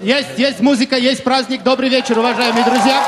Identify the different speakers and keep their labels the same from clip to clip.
Speaker 1: Есть музыка, есть праздник. Добрый вечер, уважаемые друзья.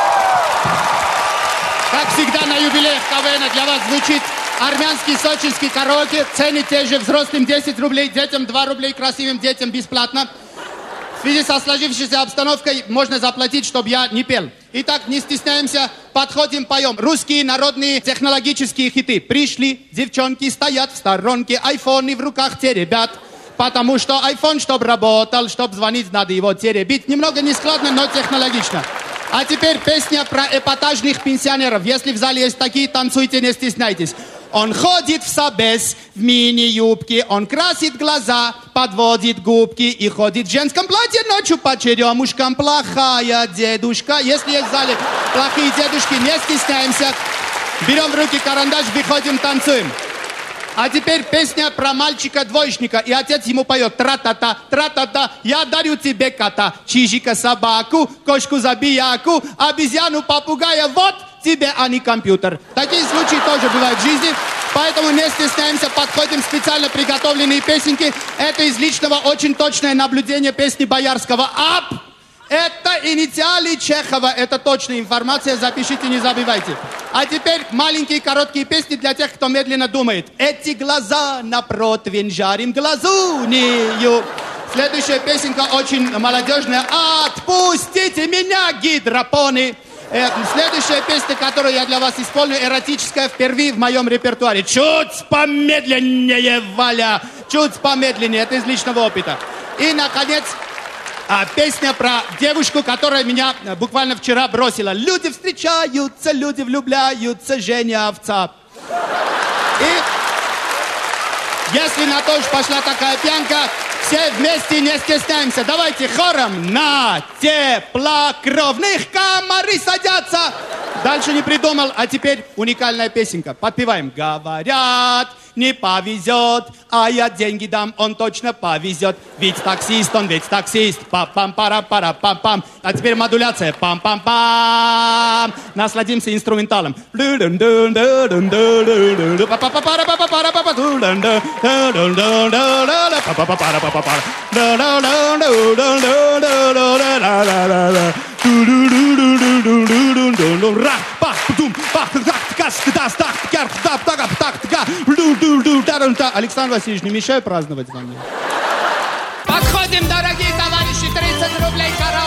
Speaker 1: Как всегда на юбилеях КВН для вас звучит армянский, сочинский караоке. Цены те же: взрослым 10 рублей, детям 2 рублей, красивым детям бесплатно. В связи со сложившейся обстановкой можно заплатить, чтобы я не пел. Итак, не стесняемся, подходим, поем. Русские народные технологические хиты. Пришли, девчонки стоят в сторонке, айфоны в руках теребят. Потому что айфон, чтобы работал, чтобы звонить, надо его теребить. Немного нескладно, но технологично. А теперь песня про эпатажных пенсионеров. Если в зале есть такие, танцуйте, не стесняйтесь. Он ходит в собес, в мини-юбке, он красит глаза, подводит губки и ходит в женском платье ночью по черемушкам. Плохая дедушка. Если есть в зале плохие дедушки, не стесняемся. Берем в руки карандаш, выходим, танцуем. А теперь песня про мальчика-двоечника. И отец ему поет: тра-та-та, тра-та-та, я дарю тебе кота, чижика собаку, кошку забияку, обезьяну попугая, вот тебе, а не компьютер. Такие случаи тоже бывают в жизни, поэтому не стесняемся, подходим, специально приготовленные песенки. Это из личного очень точное наблюдение песни Боярского. АП! Это инициалы Чехова, это точная информация, запишите, не забывайте. А теперь маленькие короткие песни для тех, кто медленно думает. Эти глаза на противень жарим глазунью. Следующая песенка очень молодежная. Отпустите меня, гидропоны. Следующая песня, которую я для вас исполню, эротическая, впервые в моем репертуаре. Чуть помедленнее, Валя, чуть помедленнее, это из личного опыта. И, наконец, песня про девушку, которая меня буквально вчера бросила. Люди встречаются, люди влюбляются, Женя овца. И если на то уж пошла такая пьянка, все вместе не стесняемся. Давайте хором. На теплокровных комары садятся. Дальше не придумал, а теперь уникальная песенка. Подпеваем. Говорят, не повезет, а я деньги дам, он точно повезет. Ведь таксист, он ведь таксист. Пам-пам-пара-пара-пам-пам. А теперь модуляция. Пам-пам-пам. Насладимся инструменталом. Александр Васильевич, не мешаю праздновать с вами. Подходим, дорогие товарищи, 30 рублей караоке.